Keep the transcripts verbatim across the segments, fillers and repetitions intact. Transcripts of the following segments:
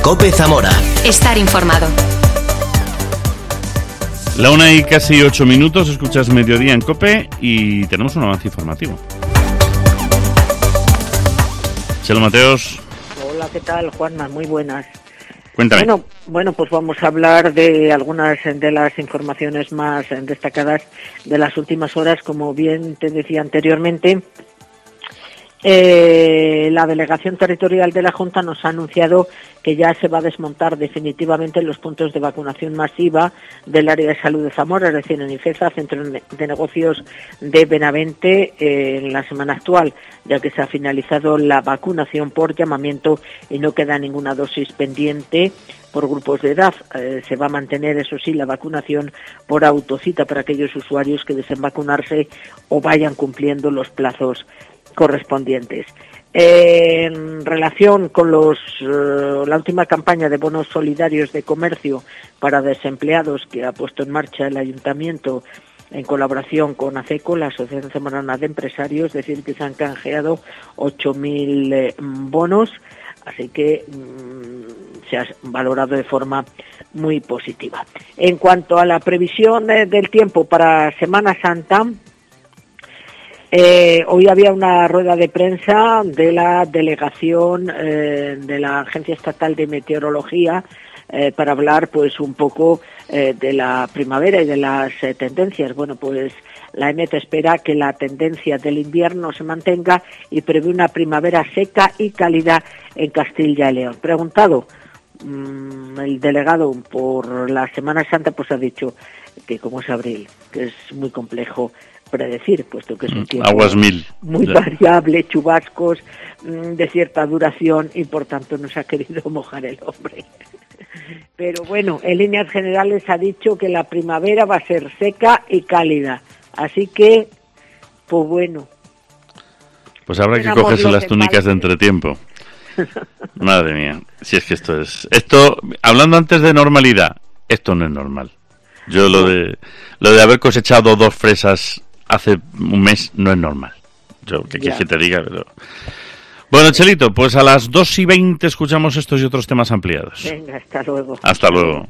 COPE Zamora. Estar informado. La una y casi ocho minutos, escuchas Mediodía en COPE y tenemos un avance informativo. Chelo Mateos. Hola, ¿qué tal, Juanma? Muy buenas. Cuéntame. Bueno, bueno, pues vamos a hablar de algunas de las informaciones más destacadas de las últimas horas. Como bien te decía anteriormente, eh, la Delegación Territorial de la Junta nos ha anunciado que ya se va a desmontar definitivamente los puntos de vacunación masiva del área de salud de Zamora, es decir, en IFEZA, Centro de Negocios de Benavente, eh, en la semana actual, ya que se ha finalizado la vacunación por llamamiento y no queda ninguna dosis pendiente por grupos de edad. Eh, se va a mantener, eso sí, la vacunación por autocita para aquellos usuarios que deseen vacunarse o vayan cumpliendo los plazos correspondientes. Eh, en relación con los eh, la última campaña de bonos solidarios de comercio para desempleados que ha puesto en marcha el Ayuntamiento en colaboración con ACECO, la Asociación Zamorana de Empresarios, es decir, que se han canjeado ocho mil eh, bonos, así que mmm, se ha valorado de forma muy positiva. En cuanto a la previsión eh, del tiempo para Semana Santa, Eh, hoy había una rueda de prensa de la delegación eh, de la Agencia Estatal de Meteorología eh, para hablar pues un poco eh, de la primavera y de las eh, tendencias. Bueno, pues la E M E T espera que la tendencia del invierno se mantenga y prevé una primavera seca y cálida en Castilla y León. Preguntado mmm, el delegado por la Semana Santa, pues ha dicho que como es abril, que es muy complejo predecir, puesto que es un tiempo Aguas mil. muy variable, chubascos mmm, de cierta duración y por tanto no se ha querido mojar el hombre. Pero bueno, en líneas generales ha dicho que la primavera va a ser seca y cálida, así que, pues bueno. Pues habrá que cogerse las túnicas de entretiempo. Madre mía, si es que esto es... Esto, hablando antes de normalidad, esto no es normal. Yo lo de lo de haber cosechado dos fresas hace un mes no es normal. Yo, ¿qué quieres que te diga? Pero... Bueno, Chelito, pues a las dos y veinte escuchamos estos y otros temas ampliados. Venga, hasta luego. Hasta luego.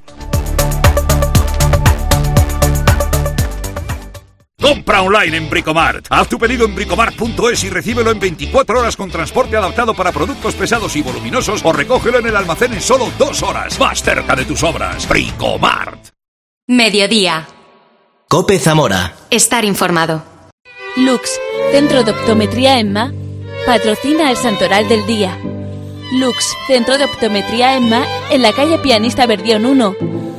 Compra online en Bricomart. Haz tu pedido en bricomart punto es y recíbelo en veinticuatro horas con transporte adaptado para productos pesados y voluminosos o recógelo en el almacén en solo dos horas. Más cerca de tus obras. Bricomart. Mediodía. COPE Zamora. Estar informado. Lux, Centro de Optometría EMMA, patrocina el Santoral del Día. Lux, Centro de Optometría EMMA, en la calle Pianista Verdión uno.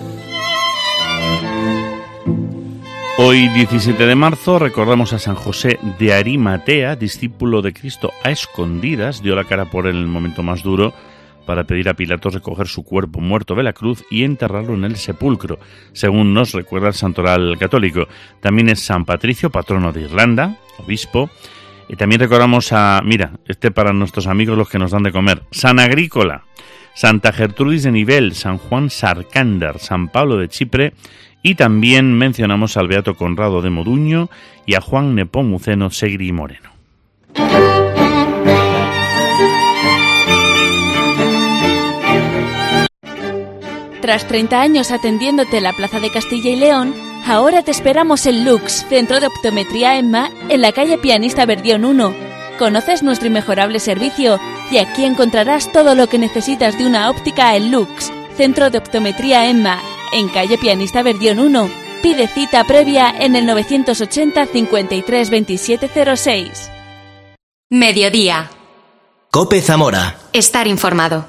Hoy, diecisiete de marzo, recordamos a San José de Arimatea, discípulo de Cristo a escondidas, dio la cara por él en el momento más duro para pedir a Pilatos recoger su cuerpo muerto de la cruz y enterrarlo en el sepulcro, según nos recuerda el santoral católico. También es San Patricio, patrono de Irlanda, obispo. Y también recordamos a, mira, este para nuestros amigos los que nos dan de comer, San Agrícola, Santa Gertrudis de Nivel, San Juan Sarcándar, San Pablo de Chipre, y también mencionamos al beato Conrado de Moduño y a Juan Nepomuceno Segri Moreno. Tras treinta años atendiéndote en la Plaza de Castilla y León, ahora te esperamos en Lux, Centro de Optometría EMMA, en la calle Pianista Verdión uno. Conoces nuestro inmejorable servicio y aquí encontrarás todo lo que necesitas de una óptica en Lux, Centro de Optometría EMMA, en calle Pianista Verdión uno. Pide cita previa en el novecientos ochenta cincuenta y tres veintisiete cero seis. Mediodía. COPE Zamora. Estar informado.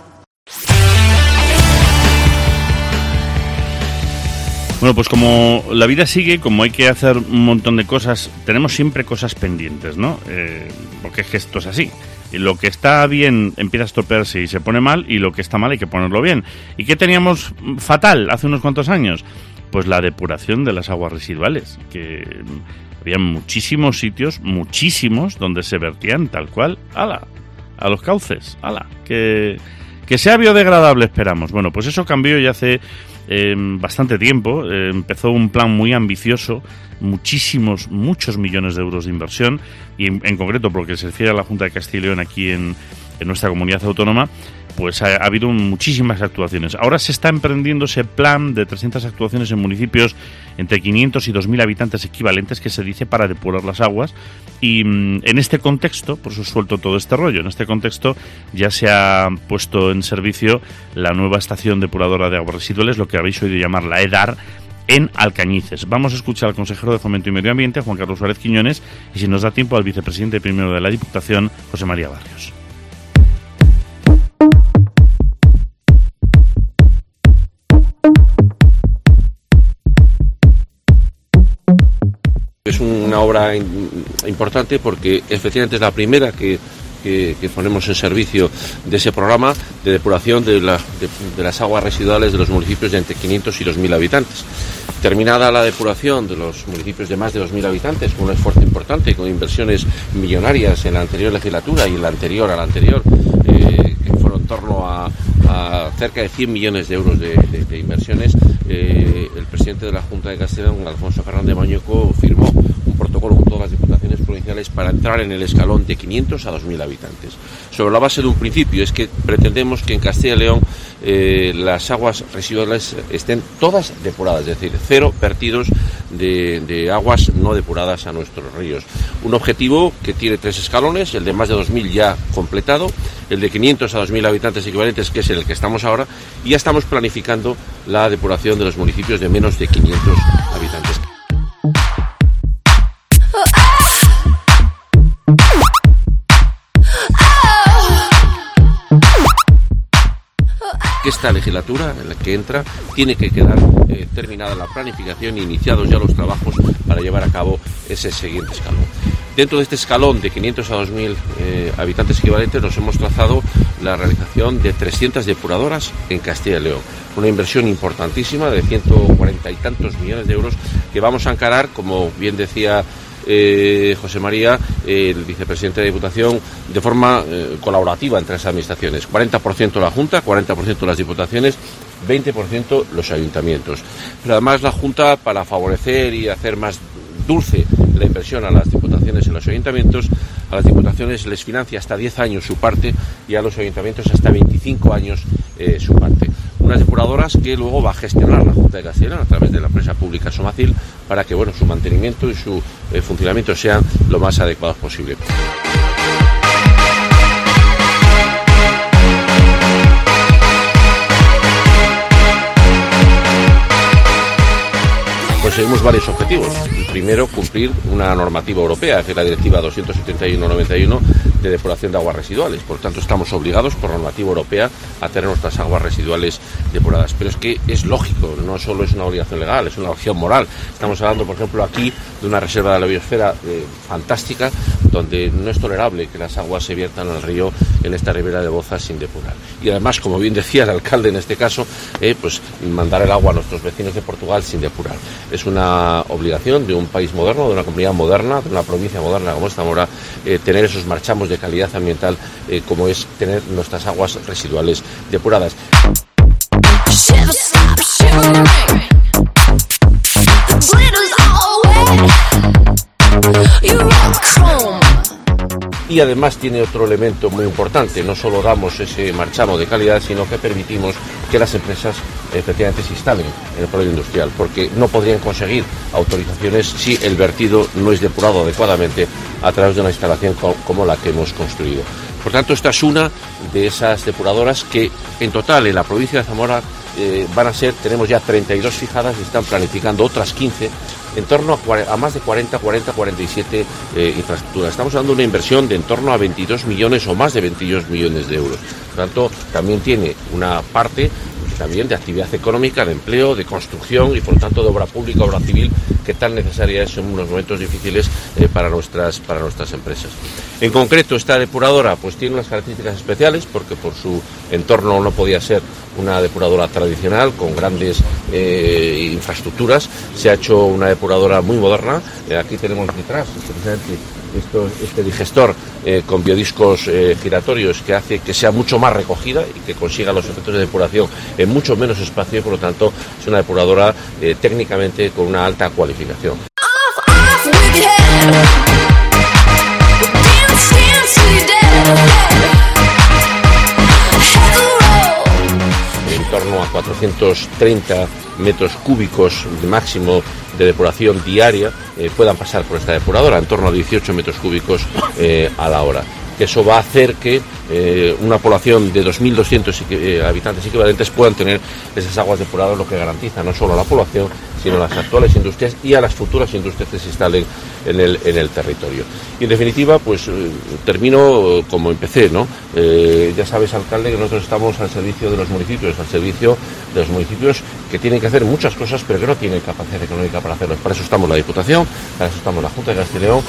Bueno, pues como la vida sigue, como hay que hacer un montón de cosas, tenemos siempre cosas pendientes, ¿no? Eh, porque es que esto es así. Y lo que está bien empieza a estropearse y se pone mal, y lo que está mal hay que ponerlo bien. ¿Y qué teníamos fatal hace unos cuantos años? Pues la depuración de las aguas residuales, que había muchísimos sitios, muchísimos, donde se vertían tal cual, ala, a los cauces, ala, que, que sea biodegradable, esperamos. Bueno, pues eso cambió y hace... Eh, bastante tiempo, eh, empezó un plan muy ambicioso, muchísimos, muchos millones de euros de inversión, y en, en concreto, porque se refiere a la Junta de Castilla y León aquí en, en nuestra comunidad autónoma, pues ha, ha habido muchísimas actuaciones. Ahora se está emprendiendo ese plan de trescientas actuaciones en municipios entre quinientos y dos mil habitantes equivalentes que se dice para depurar las aguas, y mmm, en este contexto, por eso suelto todo este rollo, en este contexto ya se ha puesto en servicio la nueva estación depuradora de aguas residuales, lo que habéis oído llamar la EDAR, en Alcañices. Vamos a escuchar al consejero de Fomento y Medio Ambiente, Juan Carlos Suárez Quiñones, y si nos da tiempo al vicepresidente primero de la Diputación, José María Barrios. Es una obra in, importante porque efectivamente es la primera que, que, que ponemos en servicio de ese programa de depuración de, la, de, de las aguas residuales de los municipios de entre quinientos y dos mil habitantes. Terminada la depuración de los municipios de más de dos mil habitantes, con un esfuerzo importante, con inversiones millonarias en la anterior legislatura y en la anterior a la anterior, eh, que fueron en torno a, a cerca de cien millones de euros de, de, de inversiones, eh, el presidente de la Junta de Castilla y León, Alfonso Fernández Mañueco, firmó un protocolo con todas las diputaciones provinciales para entrar en el escalón de quinientos a dos mil habitantes. Sobre la base de un principio, es que pretendemos que en Castilla y León eh, las aguas residuales estén todas depuradas, es decir, cero vertidos de, de aguas no depuradas a nuestros ríos. Un objetivo que tiene tres escalones, el de más de dos mil ya completado, el de quinientos a dos mil habitantes equivalentes, que es en el que estamos ahora, y ya estamos planificando la depuración de los municipios de menos de quinientos habitantes. Esta legislatura en la que entra tiene que quedar eh, terminada la planificación e iniciados ya los trabajos para llevar a cabo ese siguiente escalón. Dentro de este escalón de quinientos a dos mil eh, habitantes equivalentes nos hemos trazado la realización de trescientas depuradoras en Castilla y León. Una inversión importantísima de ciento cuarenta y tantos millones de euros que vamos a encarar, como bien decía Eh, José María, eh, el vicepresidente de Diputación, de forma eh, colaborativa entre las administraciones. cuarenta por ciento la Junta, cuarenta por ciento las Diputaciones, veinte por ciento los ayuntamientos. Pero además la Junta, para favorecer y hacer más dulce la inversión a las Diputaciones y los ayuntamientos, a las Diputaciones les financia hasta diez años su parte y a los ayuntamientos hasta veinticinco años eh, su parte. Unas depuradoras que luego va a gestionar la Junta de Castilla y León a través de la empresa pública Somacil para que bueno, su mantenimiento y su eh, funcionamiento sean lo más adecuados posible. Conseguimos varios objetivos. El primero, cumplir una normativa europea, que es la Directiva doscientos setenta y uno barra noventa y uno de depuración de aguas residuales. Por tanto, estamos obligados por normativa europea a tener nuestras aguas residuales depuradas. Pero es que es lógico, no solo es una obligación legal, es una obligación moral. Estamos hablando, por ejemplo, aquí de una reserva de la biosfera eh, fantástica, donde no es tolerable que las aguas se viertan al río en esta ribera de Boza sin depurar. Y además, como bien decía el alcalde en este caso, eh, pues mandar el agua a nuestros vecinos de Portugal sin depurar. Es una obligación de un país moderno, de una comunidad moderna, de una provincia moderna como es Zamora, eh, tener esos marchamos de calidad ambiental eh, como es tener nuestras aguas residuales depuradas. Y además tiene otro elemento muy importante, no solo damos ese marchamo de calidad, sino que permitimos que las empresas efectivamente se instalen en el polígono industrial, porque no podrían conseguir autorizaciones si el vertido no es depurado adecuadamente a través de una instalación como la que hemos construido. Por tanto, esta es una de esas depuradoras que en total en la provincia de Zamora eh, van a ser, tenemos ya treinta y dos fijadas y están planificando otras quince en torno a, a más de cuarenta, cuarenta, cuarenta y siete eh, infraestructuras. Estamos hablando de una inversión de en torno a veintidós millones o más de veintidós millones de euros. Por tanto, también tiene una parte también de actividad económica, de empleo, de construcción y por lo tanto de obra pública, obra civil, que tan necesaria es en unos momentos difíciles eh, para nuestras para nuestras empresas. En concreto, esta depuradora pues tiene unas características especiales porque por su entorno no podía ser una depuradora tradicional con grandes eh, infraestructuras. Se ha hecho una depuradora muy moderna. Eh, aquí tenemos detrás precisamente esto, este digestor eh, con biodiscos eh, giratorios que hace que sea mucho más recogida y que consiga los efectos de depuración en mucho menos espacio y por lo tanto es una depuradora eh, técnicamente con una alta cualificación. Dance, dance, cuatrocientos treinta metros cúbicos máximo de depuración diaria eh, puedan pasar por esta depuradora, en torno a dieciocho metros cúbicos eh, a la hora. Eso va a hacer que eh, una población de dos mil doscientos eh, habitantes equivalentes puedan tener esas aguas depuradas, lo que garantiza no solo a la población, sino a las actuales industrias y a las futuras industrias que se instalen en el, en el territorio. Y en definitiva, pues eh, termino como empecé, ¿no? Eh, ya sabes, alcalde, que nosotros estamos al servicio de los municipios, al servicio de los municipios que tienen que hacer muchas cosas, pero que no tienen capacidad económica para hacerlo. Para eso estamos la Diputación, para eso estamos la Junta de Castilla y León.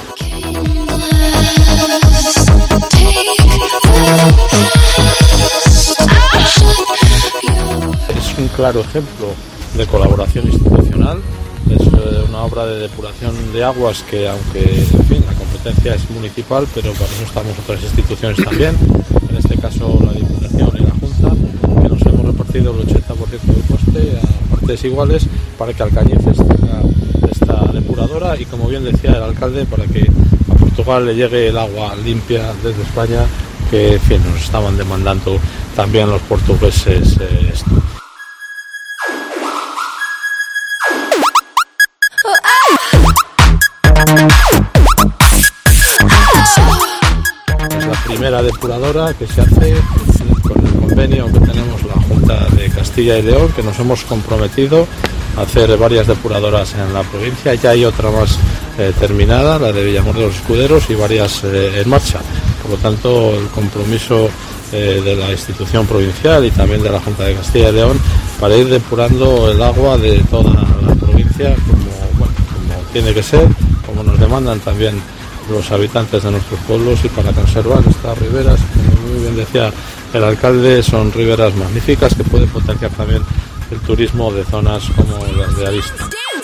Es un claro ejemplo de colaboración institucional, es una obra de depuración de aguas que, aunque en fin, la competencia es municipal, pero para eso estamos otras instituciones también, en este caso la Diputación y la Junta, que nos hemos repartido el ochenta por ciento del coste a partes iguales para que Alcañices tenga esta depuradora y, como bien decía el alcalde, para que a Portugal le llegue el agua limpia desde España, que en fin, nos estaban demandando también los portugueses eh, esto. Es la primera depuradora que se hace con el convenio que tenemos la Junta de Castilla y León, que nos hemos comprometido a hacer varias depuradoras en la provincia. Ya hay otra más eh, terminada, la de Villamor de los Escuderos, y varias eh, en marcha. Por lo tanto, el compromiso eh, de la institución provincial y también de la Junta de Castilla y León para ir depurando el agua de toda la provincia como, bueno, como tiene que ser, como nos demandan también los habitantes de nuestros pueblos, y para conservar estas riberas, como muy bien decía el alcalde, son riberas magníficas que pueden potenciar también el turismo de zonas como las de Arista.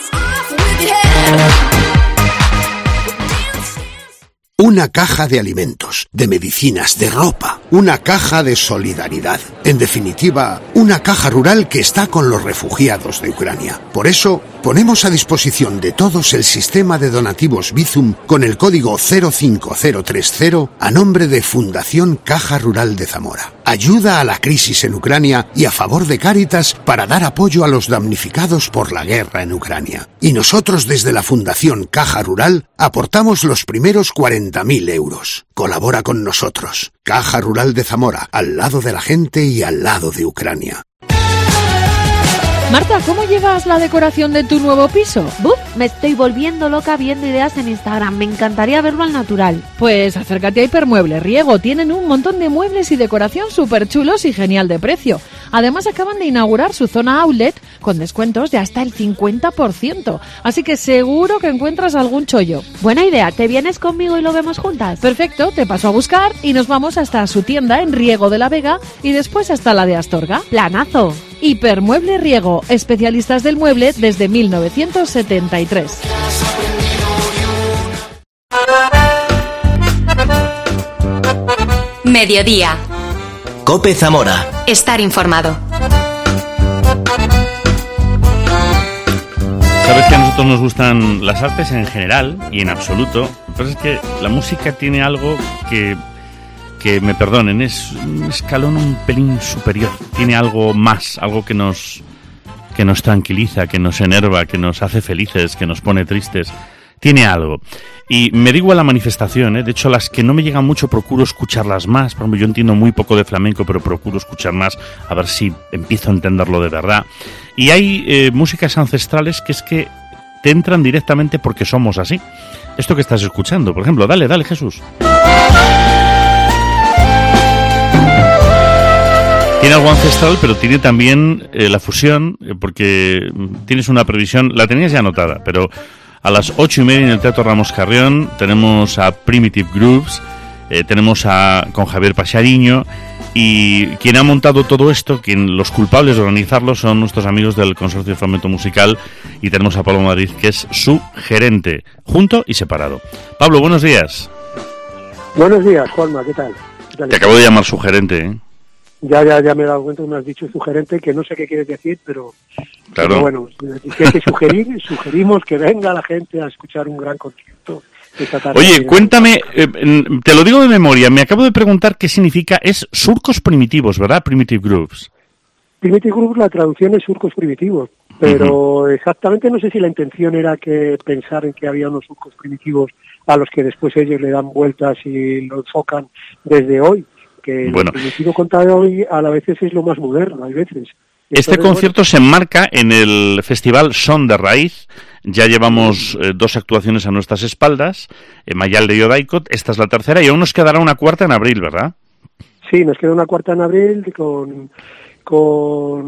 Una caja de alimentos, de medicinas, de ropa, una caja de solidaridad. En definitiva, una caja rural que está con los refugiados de Ucrania. Por eso, ponemos a disposición de todos el sistema de donativos Bizum con el código cero cinco cero tres cero a nombre de Fundación Caja Rural de Zamora. Ayuda a la crisis en Ucrania y a favor de Cáritas para dar apoyo a los damnificados por la guerra en Ucrania. Y nosotros desde la Fundación Caja Rural aportamos los primeros cuarenta mil euros. Colabora con nosotros. Caja Rural de Zamora, al lado de la gente y al lado de Ucrania. Marta, ¿cómo llevas la decoración de tu nuevo piso? ¡Buf! Me estoy volviendo loca viendo ideas en Instagram. Me encantaría verlo al natural. Pues acércate a Hipermueble Riego. Tienen un montón de muebles y decoración súper chulos y genial de precio. Además, acaban de inaugurar su zona outlet con descuentos de hasta el cincuenta por ciento. Así que seguro que encuentras algún chollo. Buena idea. ¿Te vienes conmigo y lo vemos juntas? Perfecto. Te paso a buscar y nos vamos hasta su tienda en Riego de la Vega y después hasta la de Astorga. ¡Planazo! Hipermueble Riego, especialistas del mueble desde mil novecientos setenta y tres. Mediodía. COPE Zamora. Estar informado. Sabes que a nosotros nos gustan las artes en general y en absoluto. Lo que pasa es que la música tiene algo que... que me perdonen, es un escalón un pelín superior, tiene algo más, algo que nos que nos tranquiliza, que nos enerva, que nos hace felices, que nos pone tristes, tiene algo. Y me da igual la manifestación, ¿eh? De hecho las que no me llegan mucho procuro escucharlas más. Por ejemplo, yo entiendo muy poco de flamenco, pero procuro escuchar más, a ver si empiezo a entenderlo de verdad. Y hay eh, músicas ancestrales que es que te entran directamente porque somos así. Esto que estás escuchando, por ejemplo, dale, dale, Jesús. Tiene algo ancestral, pero tiene también eh, la fusión, eh, porque tienes una previsión, la tenías ya anotada, pero a las ocho y media en el Teatro Ramos Carrión tenemos a Primitive Grooves, eh, tenemos a con Javier Pachariño, y quien ha montado todo esto, quien los culpables de organizarlo son nuestros amigos del Consorcio de Fomento Musical, y tenemos a Pablo Madrid, que es su gerente, junto y separado. Pablo, buenos días. Buenos días, Juanma, ¿qué tal? ¿Qué tal? Te acabo de llamar su gerente, ¿eh? Ya, ya, ya me he dado cuenta que me has dicho sugerente, que no sé qué quieres decir, pero, claro. pero bueno, si hay que sugerir, sugerimos que venga la gente a escuchar un gran concierto esta tarde. Oye, cuéntame, eh, te lo digo de memoria, me acabo de preguntar qué significa, es surcos primitivos, ¿verdad? Primitive Grooves. Primitive Group, la traducción es surcos primitivos, pero uh-huh. exactamente no sé si la intención era que pensar en que había unos surcos primitivos a los que después ellos le dan vueltas y lo enfocan desde hoy, que bueno. el primitivo contado hoy a la vez es lo más moderno, hay veces. Este Entonces, concierto bueno, se enmarca en el festival Son de Raíz. Ya llevamos eh, dos actuaciones a nuestras espaldas, en Mayalde y Odaicot, esta es la tercera, y aún nos quedará una cuarta en abril, ¿verdad? Sí, nos queda una cuarta en abril con, con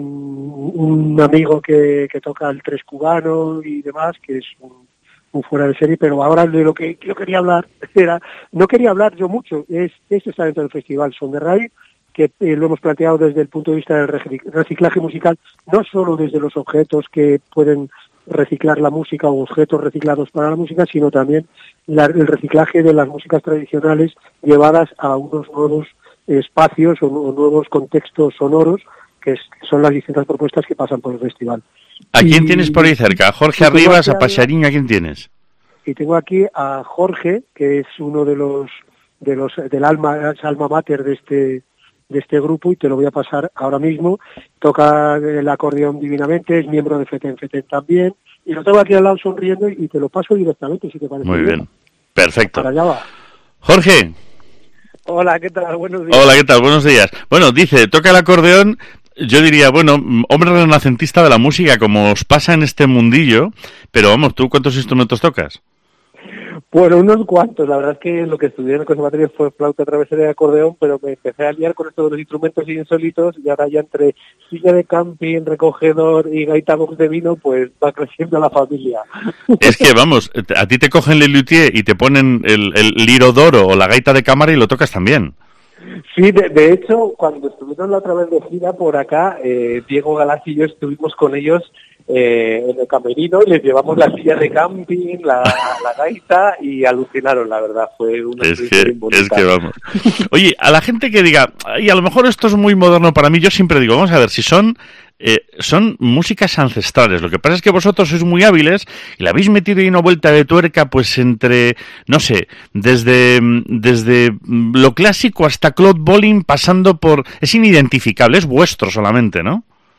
un amigo que, que toca el tres cubano y demás, que es un, un fuera de serie, pero ahora de lo que yo quería hablar, era no quería hablar yo mucho, es esto está dentro del festival Son de Raíz, que eh, lo hemos planteado desde el punto de vista del reciclaje musical, no solo desde los objetos que pueden reciclar la música o objetos reciclados para la música, sino también la, el reciclaje de las músicas tradicionales llevadas a unos nuevos espacios o, o nuevos contextos sonoros, que es, son las distintas propuestas que pasan por el festival. ¿A quién y, tienes por ahí cerca? ¿A Jorge Arribas, a Paxariño? ¿A quién tienes? Y tengo aquí a Jorge, que es uno de los de los del alma, alma mater de este de este grupo, y te lo voy a pasar ahora mismo. Toca el acordeón divinamente, es miembro de Feten Feten también, y lo tengo aquí al lado sonriendo y te lo paso directamente, si te parece muy bien. bien. Perfecto. Para allá va. Jorge. Hola, ¿qué tal? Buenos días. Hola, ¿qué tal? Buenos días. Bueno, dice, toca el acordeón, yo diría, bueno, hombre renacentista de la música, como os pasa en este mundillo, pero vamos, ¿tú cuántos instrumentos tocas? Bueno, unos cuantos. La verdad es que lo que estudié en el conservatorio fue flauta travesera y acordeón, pero me empecé a liar con esto de los instrumentos insólitos y ahora ya entre silla de camping, recogedor y gaita box de vino, pues va creciendo la familia. Es que, vamos, a ti te cogen el luthier y te ponen el, el liro d'oro o la gaita de cámara y lo tocas también. Sí, de, de hecho, cuando estuvieron la otra vez de gira por acá, eh, Diego Galás y yo estuvimos con ellos eh, en el camerino y les llevamos la silla de camping, la, la gaita y alucinaron, la verdad, fue una es que, bonita. Es que vamos. Oye, a la gente que diga, y a lo mejor esto es muy moderno para mí, yo siempre digo, vamos a ver, si son... Eh, son músicas ancestrales. Lo que pasa es que vosotros sois muy hábiles y la habéis metido ahí una vuelta de tuerca, pues entre, no sé, desde desde lo clásico hasta Claude Bolling, pasando por... Es inidentificable, es vuestro solamente, ¿no?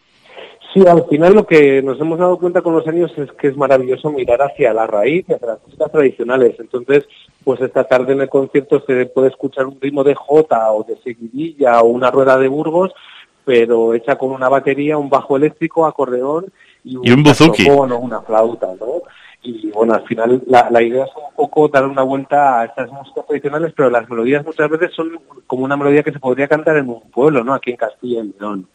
Sí, al final lo que nos hemos dado cuenta con los años es que es maravilloso mirar hacia la raíz, hacia las músicas tradicionales. Entonces, pues esta tarde en el concierto se puede escuchar un ritmo de jota o de seguidilla o una rueda de Burgos, pero hecha con una batería, un bajo eléctrico, acordeón y un, y un buzuki o una flauta, ¿no? Y bueno, al final la, la idea es un poco dar una vuelta a estas músicas tradicionales, pero las melodías muchas veces son como una melodía que se podría cantar en un pueblo, ¿no? Aquí en Castilla y León.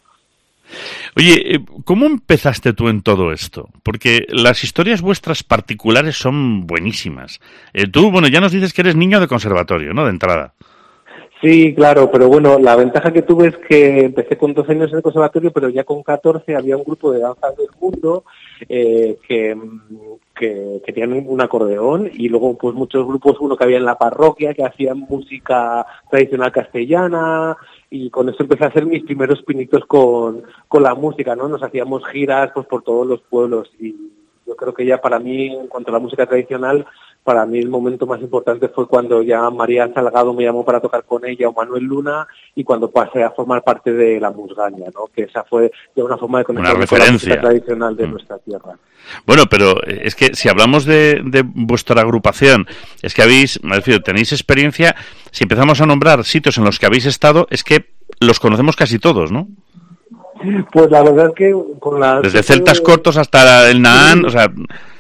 Oye, ¿cómo empezaste tú en todo esto? Porque las historias vuestras particulares son buenísimas. Eh, tú, bueno, ya nos dices que eres niño de conservatorio, ¿no? De entrada. Sí, claro, pero bueno, la ventaja que tuve es que empecé con doce años en el conservatorio, pero ya con catorce había un grupo de danzas del mundo eh, que, que, que tenían un acordeón y luego pues muchos grupos, uno que había en la parroquia, que hacían música tradicional castellana y con eso empecé a hacer mis primeros pinitos con, con la música, ¿no? Nos hacíamos giras pues por todos los pueblos y yo creo que ya para mí, en cuanto a la música tradicional, para mí el momento más importante fue cuando ya María Salgado me llamó para tocar con ella o Manuel Luna y cuando pasé a formar parte de la Musgaña, ¿no? Que esa fue de una forma de conectar con la música tradicional de mm. nuestra tierra. Bueno, pero es que si hablamos de, de vuestra agrupación, es que habéis, me refiero, tenéis experiencia, si empezamos a nombrar sitios en los que habéis estado, es que los conocemos casi todos, ¿no? Pues la verdad es que con la... Desde Celtas de... Cortos hasta el Nahán, o sea...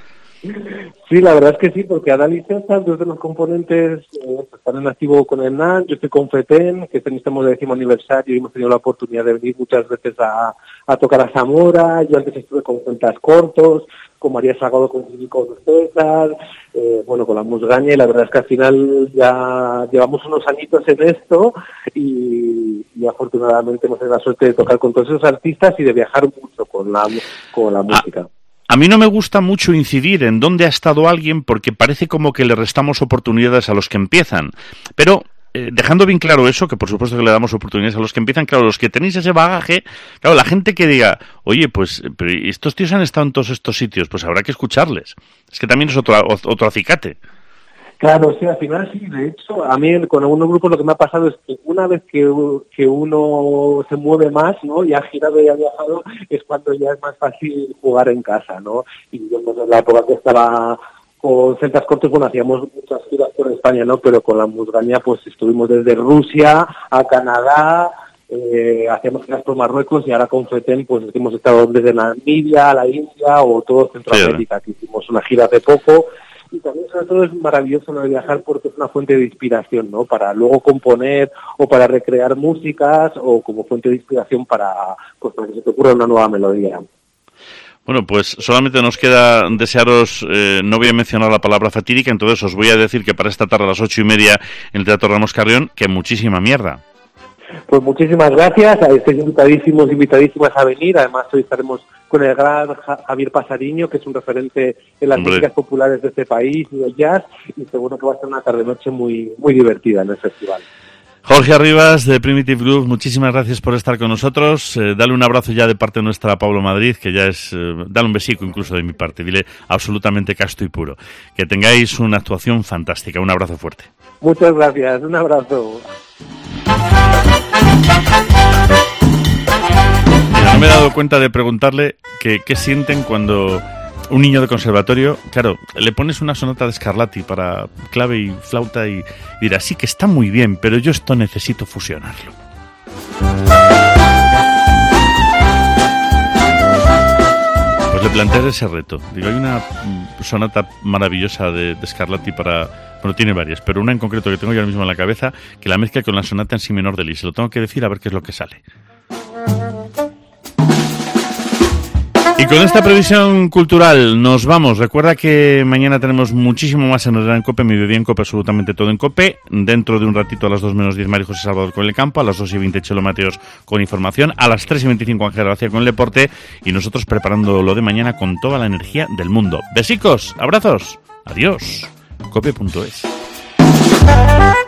Sí, la verdad es que sí, porque Adal y César, dos de los componentes, eh, están en activo con el Nahán, yo estoy con Feten, que estamos de décimo aniversario y hemos tenido la oportunidad de venir muchas veces a, a tocar a Zamora, yo antes estuve con Celtas Cortos, con María Salgado, con con César, eh, bueno, con la Musgaña, y la verdad es que al final ya llevamos unos añitos en esto y, y afortunadamente hemos tenido la suerte de tocar con todos esos artistas y de viajar mucho con la, con la música. Ah. A mí no me gusta mucho incidir en dónde ha estado alguien porque parece como que le restamos oportunidades a los que empiezan. Pero eh, dejando bien claro eso, que por supuesto que le damos oportunidades a los que empiezan, claro, los que tenéis ese bagaje, claro, la gente que diga, oye, pues pero estos tíos han estado en todos estos sitios, pues habrá que escucharles. Es que también es otro, otro acicate. Claro, sí, al final sí, de hecho, a mí con algunos grupos lo que me ha pasado es que una vez que, que uno se mueve más, ¿no? Y ha girado y ha viajado, es cuando ya es más fácil jugar en casa, ¿no? Y yo pues en la época que estaba con Celtas Cortos, bueno, hacíamos muchas giras por España, ¿no? Pero con la Musgaña pues estuvimos desde Rusia a Canadá, eh, hacíamos giras por Marruecos y ahora con Feten pues hemos estado desde Namibia a la India o todo Centroamérica, que hicimos una gira hace poco. Y también sobre todo es maravilloso lo de viajar porque es una fuente de inspiración, ¿no? Para luego componer o para recrear músicas o como fuente de inspiración para, pues, para que se te ocurra una nueva melodía. Bueno, pues solamente nos queda desearos, eh, no voy a mencionar la palabra fatídica, entonces os voy a decir que para esta tarde a las ocho y media en el Teatro Ramos Carrión, que muchísima mierda. Pues muchísimas gracias, estáis invitadísimos, invitadísimas a venir, además hoy estaremos con el gran Javier Pasariño, que es un referente en las Hombre. músicas populares de este país y del jazz, y seguro que va a ser una tarde-noche muy, muy divertida en el festival. Jorge Arribas, de Primitive Groove, muchísimas gracias por estar con nosotros. Eh, dale un abrazo ya de parte nuestra a Pablo Madrid, que ya es... Eh, dale un besico incluso de mi parte. Dile absolutamente casto y puro. Que tengáis una actuación fantástica. Un abrazo fuerte. Muchas gracias. Un abrazo. Mira, no me he dado cuenta de preguntarle que, qué sienten cuando... Un niño de conservatorio, claro, le pones una sonata de Scarlatti para clave y flauta y dirá, sí que está muy bien, pero yo esto necesito fusionarlo. Pues le planteé ese reto. Digo, hay una sonata maravillosa de, de Scarlatti para... Bueno, tiene varias, pero una en concreto que tengo yo ahora mismo en la cabeza, que la mezcla con la sonata en si menor de Liszt. Se lo tengo que decir a ver qué es lo que sale. Y con esta previsión cultural nos vamos. Recuerda que mañana tenemos muchísimo más en Herrera en COPE, mediodía en COPE, absolutamente todo en COPE. Dentro de un ratito a las dos menos diez María José Salvador con el campo, a las dos y veinte Chelo Mateos con información, a las tres y veinticinco Ángel García con el deporte y nosotros preparando lo de mañana con toda la energía del mundo. Besicos, abrazos, adiós, cope punto es.